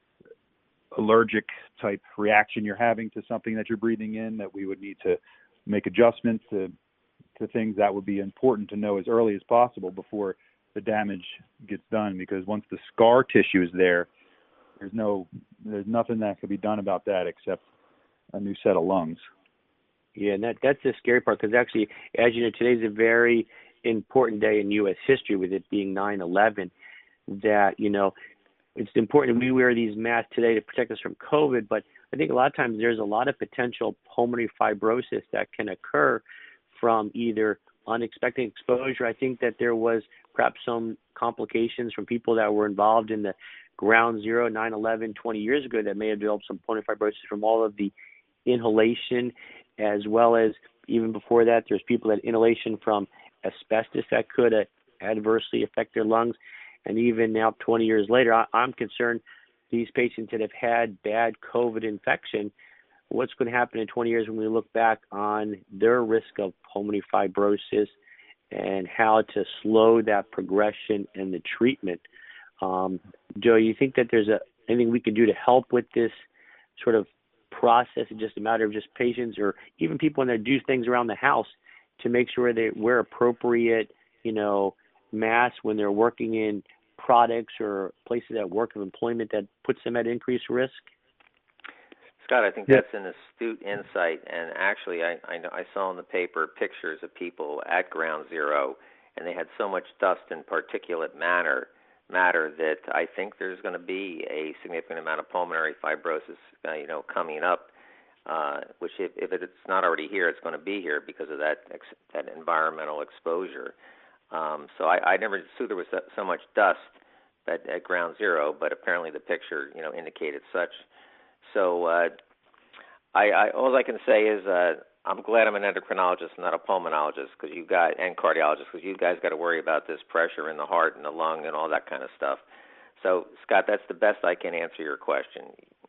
allergic type reaction you're having to something that you're breathing in, that we would need to make adjustments to, to things. That would be important to know as early as possible before the damage gets done, because once the scar tissue is there, there's no, there's nothing that can be done about that except a new set of lungs. Yeah, and that, that's the scary part, because actually, as you know, today's a very important day in U S history, with it being nine eleven, that, you know, it's important we wear these masks today to protect us from COVID, but I think a lot of times there's a lot of potential pulmonary fibrosis that can occur from either unexpected exposure. I think that there was perhaps some complications from people that were involved in the ground zero, nine eleven, twenty years ago, that may have developed some pulmonary fibrosis from all of the inhalation, as well as even before that, there's people that inhalation from asbestos that could uh, adversely affect their lungs. And even now, twenty years later, I, I'm concerned these patients that have had bad COVID infection, what's going to happen in twenty years when we look back on their risk of pulmonary fibrosis and how to slow that progression and the treatment. Um, Joe, you think that there's a, anything we can do to help with this sort of process? It's just a matter of just patients or even people when they do things around the house to make sure they wear appropriate, you know, masks when they're working in products or places at work of employment that puts them at increased risk? Scott, I think that's an astute insight. And actually, I, I, I saw in the paper pictures of people at Ground Zero, and they had so much dust and particulate matter, matter that I think there's going to be a significant amount of pulmonary fibrosis, uh, you know, coming up. Uh, which, if, if it's not already here, it's going to be here because of that ex- that environmental exposure. Um, so I, I never knew there was so much dust at, at Ground Zero, but apparently the picture, you know, indicated such. So uh, I, I, all I can say is uh, I'm glad I'm an endocrinologist, not a pulmonologist, because you guys and cardiologist, because you guys got to worry about this pressure in the heart and the lung and all that kind of stuff. So Scott, that's the best I can answer your question.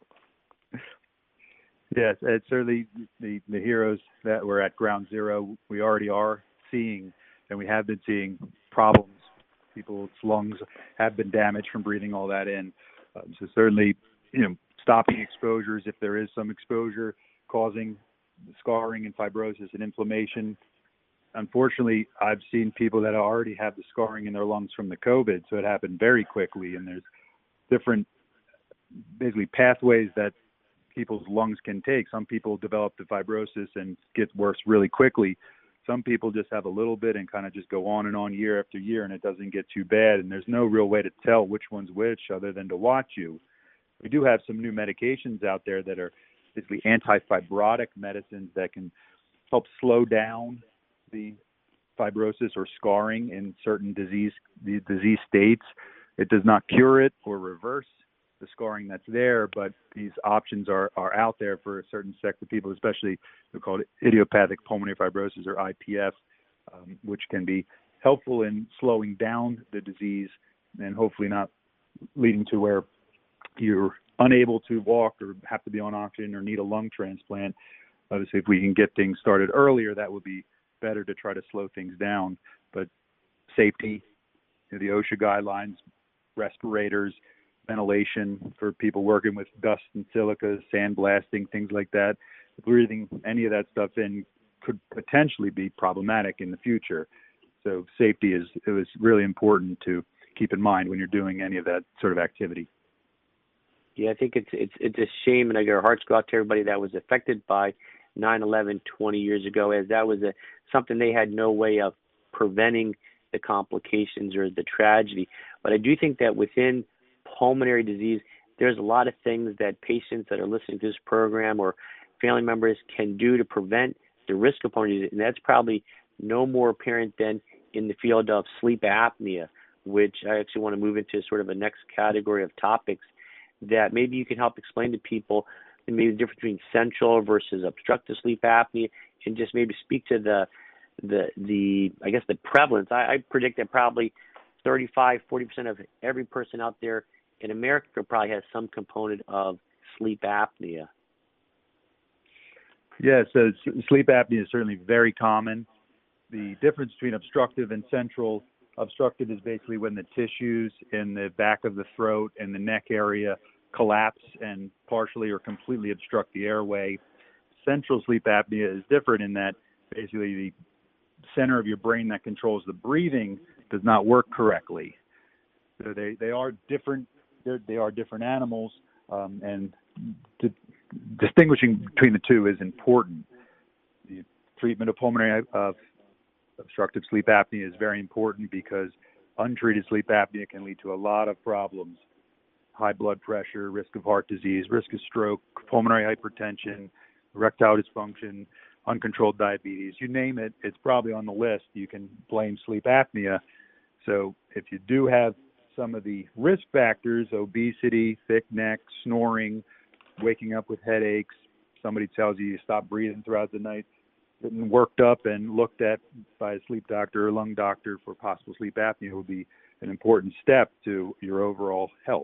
Yes, it's certainly the, the heroes that were at Ground Zero. We already are seeing, and we have been seeing problems. People's lungs have been damaged from breathing all that in. Um, so certainly, you know, stopping exposures if there is some exposure causing scarring and fibrosis and inflammation. Unfortunately, I've seen people that already have the scarring in their lungs from the COVID, so it happened very quickly, and there's different basically pathways that people's lungs can take. Some people develop the fibrosis and get worse really quickly. Some people just have a little bit and kind of just go on and on year after year, and it doesn't get too bad, and there's no real way to tell which one's which other than to watch you. We do have some new medications out there that are basically anti-fibrotic medicines that can help slow down the fibrosis or scarring in certain disease the disease states. It does not cure it or reverse the scarring that's there, but these options are, are out there for a certain sect of people, especially they're called idiopathic pulmonary fibrosis or I P F, um, which can be helpful in slowing down the disease and hopefully not leading to where you're unable to walk or have to be on oxygen or need a lung transplant. Obviously, if we can get things started earlier, that would be better to try to slow things down. But safety, you know, the OSHA guidelines, respirators, ventilation for people working with dust and silica, sandblasting, things like that. Breathing any of that stuff in could potentially be problematic in the future. So safety is it was really important to keep in mind when you're doing any of that sort of activity. Yeah, I think it's it's it's a shame, and I get our hearts go out to everybody that was affected by nine eleven twenty years ago, as that was a something they had no way of preventing the complications or the tragedy. But I do think that within pulmonary disease, there's a lot of things that patients that are listening to this program or family members can do to prevent the risk of pulmonary disease, and that's probably no more apparent than in the field of sleep apnea, which I actually want to move into sort of a next category of topics that maybe you can help explain to people maybe the difference between central versus obstructive sleep apnea, and just maybe speak to the the the I guess the prevalence. I, I predict that probably thirty-five, forty percent of every person out there in America probably has some component of sleep apnea. Yeah, so sleep apnea is certainly very common. The difference between obstructive and central, obstructive is basically when the tissues in the back of the throat and the neck area collapse and partially or completely obstruct the airway. Central sleep apnea is different in that basically the center of your brain that controls the breathing does not work correctly. So they, they are different. They are different animals, um, and di- distinguishing between the two is important. The treatment of pulmonary uh, obstructive sleep apnea is very important because untreated sleep apnea can lead to a lot of problems: high blood pressure, risk of heart disease, risk of stroke, pulmonary hypertension, erectile dysfunction, uncontrolled diabetes. You name it, it's probably on the list. You can blame sleep apnea. So if you do have some of the risk factors, obesity, thick neck, snoring, waking up with headaches, somebody tells you you stop breathing throughout the night, been worked up and looked at by a sleep doctor or lung doctor for possible sleep apnea would be an important step to your overall health.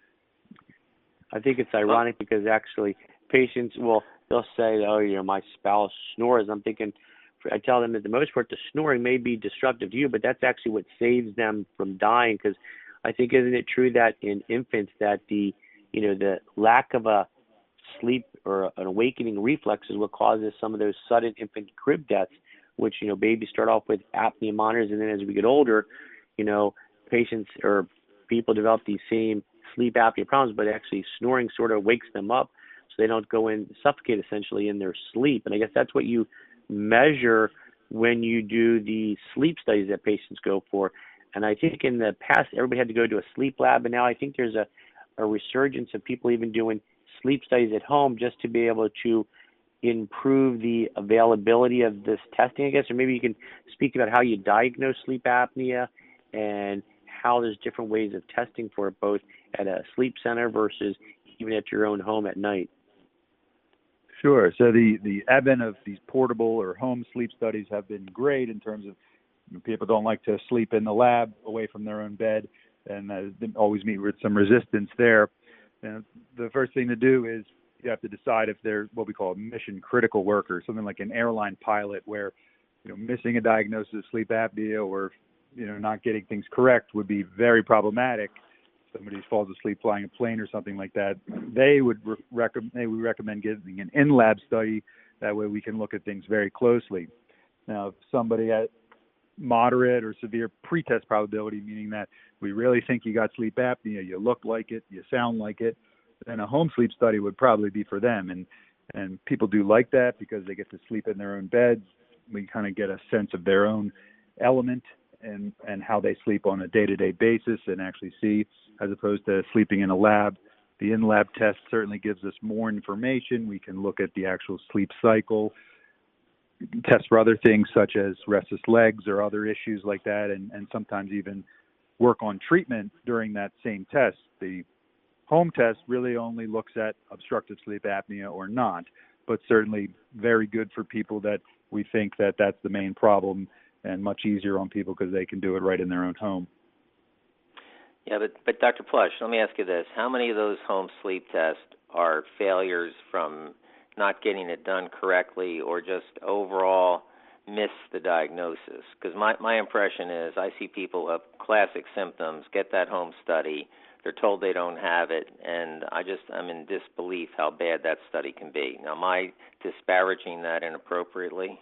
I think it's ironic because actually patients will they'll say, oh, you know, my spouse snores. I'm thinking, I tell them that the most part the snoring may be disruptive to you, but that's actually what saves them from dying. Because I think, isn't it true that in infants that the, you know, the lack of a sleep or an awakening reflex is what causes some of those sudden infant crib deaths, which, you know, babies start off with apnea monitors, and then as we get older, you know, patients or people develop these same sleep apnea problems, but actually snoring sort of wakes them up so they don't go in, suffocate essentially in their sleep. And I guess that's what you measure when you do the sleep studies that patients go for. And I think in the past, everybody had to go to a sleep lab, and now I think there's a, a resurgence of people even doing sleep studies at home just to be able to improve the availability of this testing, I guess. Or maybe you can speak about how you diagnose sleep apnea and how there's different ways of testing for it, both at a sleep center versus even at your own home at night. Sure. So the, the advent of these portable or home sleep studies have been great in terms of, you know, people don't like to sleep in the lab away from their own bed, and uh, always meet with some resistance there. And the first thing to do is you have to decide if they're what we call a mission critical worker, something like an airline pilot where, you know, missing a diagnosis of sleep apnea or, you know, not getting things correct would be very problematic. Somebody falls asleep flying a plane or something like that, they would re- recommend they would recommend getting an in-lab study. That way we can look at things very closely. Now, if somebody at moderate or severe pretest probability, meaning that we really think you got sleep apnea, you look like it, you sound like it, then a home sleep study would probably be for them. And and people do like that because they get to sleep in their own beds. We kind of get a sense of their own element and, and how they sleep on a day-to-day basis and actually see, as opposed to sleeping in a lab. The in-lab test certainly gives us more information. We can look at the actual sleep cycle, test for other things such as restless legs or other issues like that, and, and sometimes even work on treatment during that same test. The home test really only looks at obstructive sleep apnea or not, but certainly very good for people that we think that that's the main problem, and much easier on people because they can do it right in their own home. Yeah, but, but Doctor Plush, let me ask you this. How many of those home sleep tests are failures from not getting it done correctly or just overall miss the diagnosis? Because my, my impression is I see people of classic symptoms get that home study, they're told they don't have it, and I just, I'm in disbelief how bad that study can be. Now, am I disparaging that inappropriately?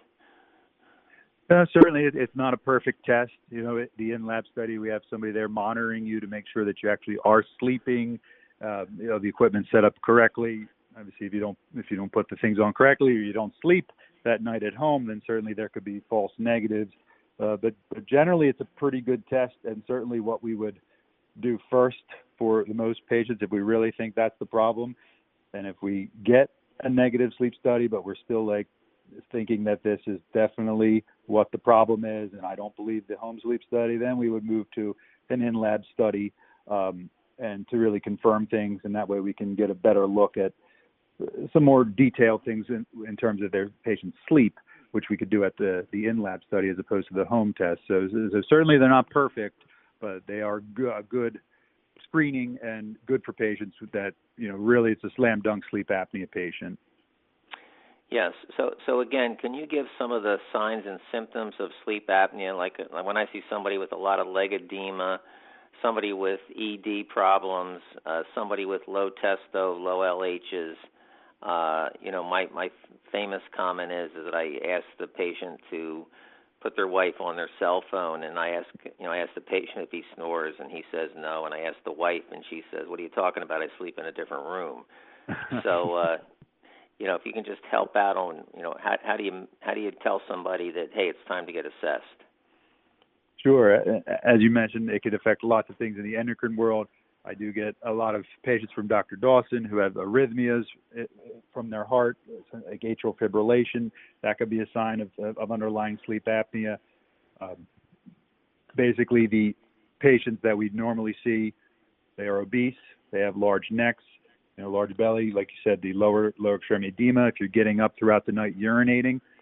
Uh, certainly, it, it's not a perfect test. You know, it, the in-lab study, we have somebody there monitoring you to make sure that you actually are sleeping. Uh, you know, the equipment's set up correctly. Obviously, if you don't if you don't put the things on correctly or you don't sleep that night at home, then certainly there could be false negatives. Uh, but, but generally, it's a pretty good test, and certainly what we would do first for the most patients if we really think that's the problem. And if we get a negative sleep study, but we're still like thinking that this is definitely what the problem is, and I don't believe the home sleep study, then we would move to an in-lab study um, and to really confirm things, and that way we can get a better look at some more detailed things in, in terms of their patient's sleep, which we could do at the, the in-lab study as opposed to the home test. So, so certainly they're not perfect, but they are good, good screening and good for patients that, you know, really it's a slam dunk sleep apnea patient. Yes. So, so again, can you give some of the signs and symptoms of sleep apnea? Like, like when I see somebody with a lot of leg edema, somebody with E D problems, uh, somebody with low testo, low L H's. Uh, you know, my my famous comment is, is that I ask the patient to put their wife on their cell phone, and I ask, you know, I ask the patient if he snores, and he says no, and I ask the wife, and she says, "What are you talking about? I sleep in a different room." So. Uh, You know, if you can just help out on, you know, how, how do you how do you tell somebody that, hey, it's time to get assessed? Sure. As you mentioned, it could affect lots of things in the endocrine world. I do get a lot of patients from Doctor Dawson who have arrhythmias from their heart, like atrial fibrillation. That could be a sign of, of underlying sleep apnea. Um, basically, the patients that we normally see, they are obese, they have large necks, you know, large belly, like you said, the lower lower extremity edema. If you're getting up throughout the night urinating,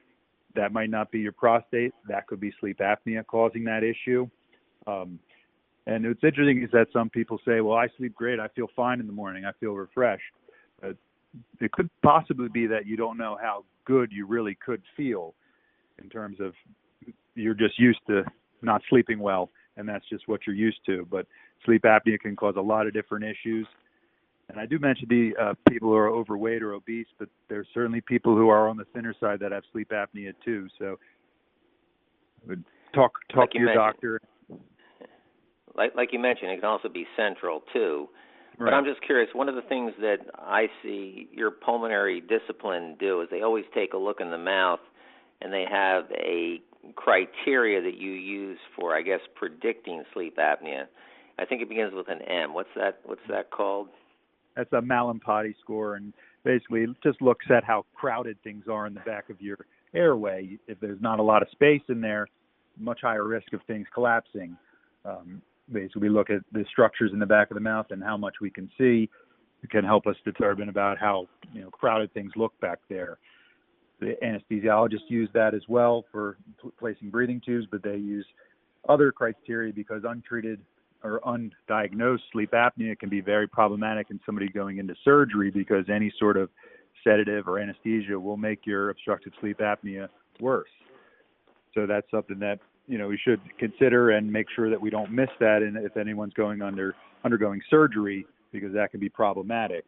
that might not be your prostate. That could be sleep apnea causing that issue. Um, and what's interesting is that some people say, well, I sleep great. I feel fine in the morning. I feel refreshed. But it could possibly be that you don't know how good you really could feel in terms of you're just used to not sleeping well, and that's just what you're used to. But sleep apnea can cause a lot of different issues. And I do mention the uh, people who are overweight or obese, but there's certainly people who are on the thinner side that have sleep apnea too. So talk talk like to your doctor. Like like you mentioned, it can also be central too. Right. But I'm just curious, one of the things that I see your pulmonary discipline do is they always take a look in the mouth, and they have a criteria that you use for, I guess, predicting sleep apnea. I think it begins with an M. What's that? What's that called? That's a Mallampati score, and basically it just looks at how crowded things are in the back of your airway. If there's not a lot of space in there, much higher risk of things collapsing. Um, basically, we look at the structures in the back of the mouth and how much we can see. It can help us determine about how you know crowded things look back there. The anesthesiologists use that as well for p- placing breathing tubes, but they use other criteria because untreated or undiagnosed sleep apnea can be very problematic in somebody going into surgery because any sort of sedative or anesthesia will make your obstructive sleep apnea worse. So that's something that, you know, we should consider and make sure that we don't miss that in, if anyone's going under undergoing surgery, because that can be problematic.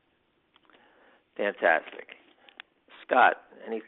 Fantastic. Scott, any?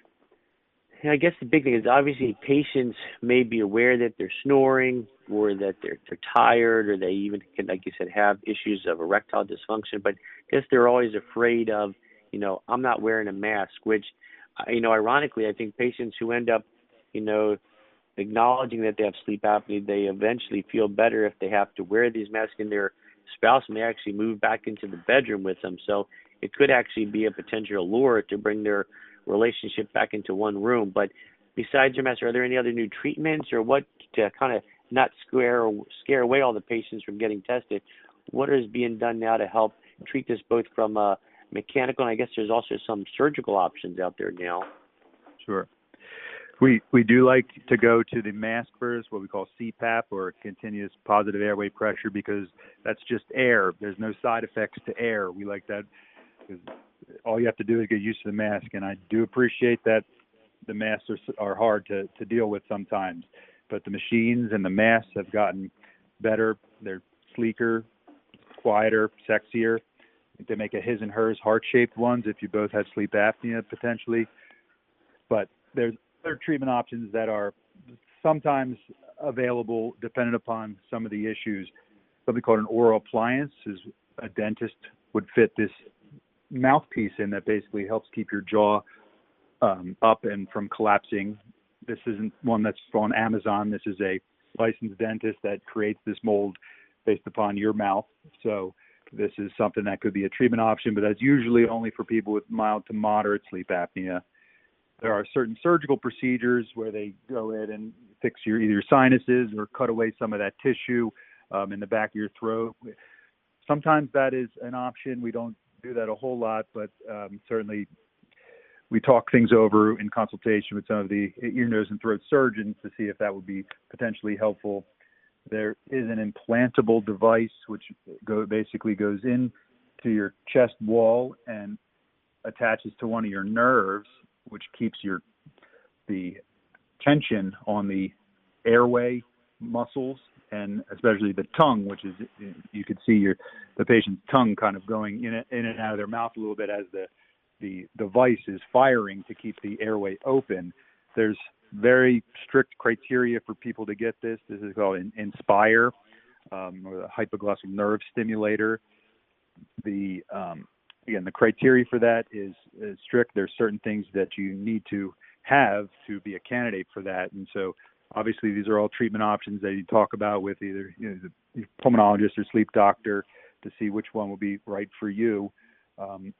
I guess the big thing is obviously patients may be aware that they're snoring or that they're they're tired, or they even can, like you said, have issues of erectile dysfunction. But I guess they're always afraid of, you know, I'm not wearing a mask, which, you know, ironically, I think patients who end up, you know, acknowledging that they have sleep apnea, they eventually feel better if they have to wear these masks, and their spouse may actually move back into the bedroom with them. So it could actually be a potential lure to bring their relationship back into one room. But besides your mask, are there any other new treatments or what to kind of not scare or scare away all the patients from getting tested? What is being done now to help treat this both from a mechanical, and I guess there's also some surgical options out there now? Sure. We we do like to go to the mask first, what we call C PAP, or continuous positive airway pressure, because that's just air. There's no side effects to air. We like that because all you have to do is get used to the mask. And I do appreciate that the masks are, are hard to, to deal with sometimes. But the machines and the masks have gotten better. They're sleeker, quieter, sexier. They make a his and hers heart-shaped ones if you both have sleep apnea potentially. But there's other treatment options that are sometimes available dependent upon some of the issues. Something called an oral appliance is a dentist would fit this mouthpiece in that basically helps keep your jaw um, up and from collapsing. This isn't one that's on Amazon. This is a licensed dentist that creates this mold based upon your mouth. So this is something that could be a treatment option, but that's usually only for people with mild to moderate sleep apnea. There are certain surgical procedures where they go in and fix your either sinuses or cut away some of that tissue um, in the back of your throat. Sometimes that is an option. We don't do that a whole lot, but um, certainly we talk things over in consultation with some of the ear, nose, and throat surgeons to see if that would be potentially helpful. There is an implantable device which go, basically goes into your chest wall and attaches to one of your nerves, which keeps your the tension on the airway muscles and especially the tongue, which is, you could see your the patient's tongue kind of going in, in and out of their mouth a little bit as the the device is firing to keep the airway open. There's very strict criteria for people to get this. This is called Inspire, um, or the hypoglossal nerve stimulator. The um, again, the criteria for that is, is strict. There's certain things that you need to have to be a candidate for that, and so obviously these are all treatment options that you talk about with either you know, the pulmonologist or sleep doctor to see which one will be right for you. Um,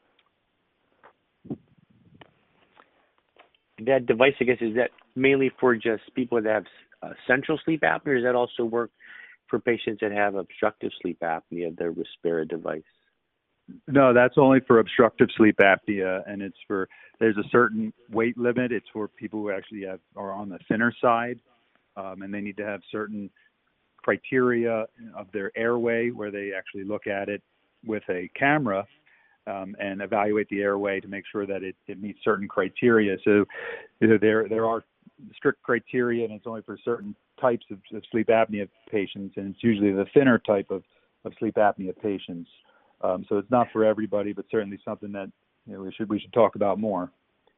that device, I guess, is that mainly for just people that have uh, central sleep apnea, or does that also work for patients that have obstructive sleep apnea, the Respira device? No, that's only for obstructive sleep apnea, and it's for, there's a certain weight limit. It's for people who actually have, are on the thinner side, um, and they need to have certain criteria of their airway where they actually look at it with a camera um, and evaluate the airway to make sure that it, it meets certain criteria. So you know, there there are strict criteria, and it's only for certain types of, of sleep apnea patients, and it's usually the thinner type of, of sleep apnea patients. Um, so it's not for everybody, but certainly something that you know, we should we should talk about more.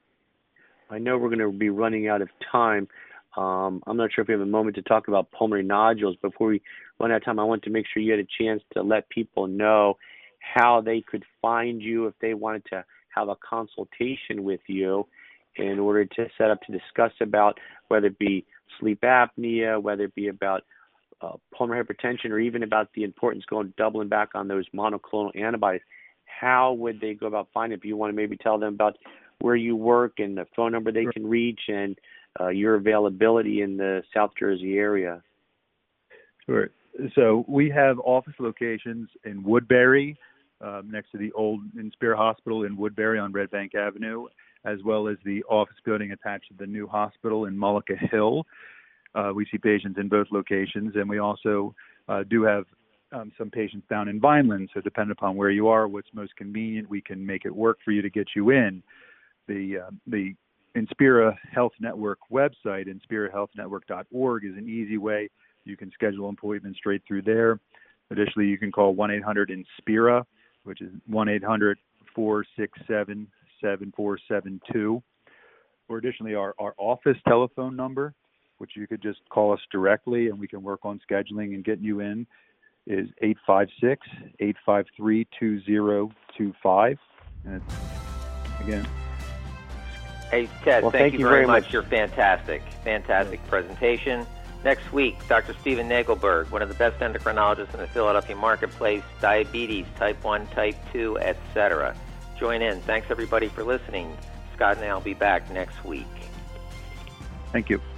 I know we're going to be running out of time. Um, I'm not sure if we have a moment to talk about pulmonary nodules. Before we run out of time, I want to make sure you had a chance to let people know how they could find you if they wanted to have a consultation with you in order to set up to discuss about whether it be sleep apnea, whether it be about uh, pulmonary hypertension, or even about the importance going doubling back on those monoclonal antibodies. How would they go about finding it? If you want to maybe tell them about where you work and the phone number they can reach and uh, your availability in the South Jersey area. Sure. So we have office locations in Woodbury, uh, next to the old Inspira Hospital in Woodbury on Red Bank Avenue, as well as the office building attached to the new hospital in Mullica Hill. Uh, we see patients in both locations, and we also uh, do have um, some patients down in Vineland. So depending upon where you are, what's most convenient, we can make it work for you to get you in. The uh, the Inspira Health Network website, inspira health network dot org, is an easy way. You can schedule appointments straight through there. Additionally, you can call one eight hundred INSPIRA, which is one eight hundred four six seven seven four seven two. Or additionally, our, our office telephone number, which you could just call us directly and we can work on scheduling and getting you in, is eight five six, eight five three, two zero two five. And it's, again, Hey, Ted, well, thank, thank you, you very very much. much. You're fantastic. Fantastic yeah. presentation. Next week, Doctor Stephen Nagelberg, one of the best endocrinologists in the Philadelphia marketplace, diabetes, type one, type two, et cetera. Join in. Thanks, everybody, for listening. Scott and I will be back next week. Thank you.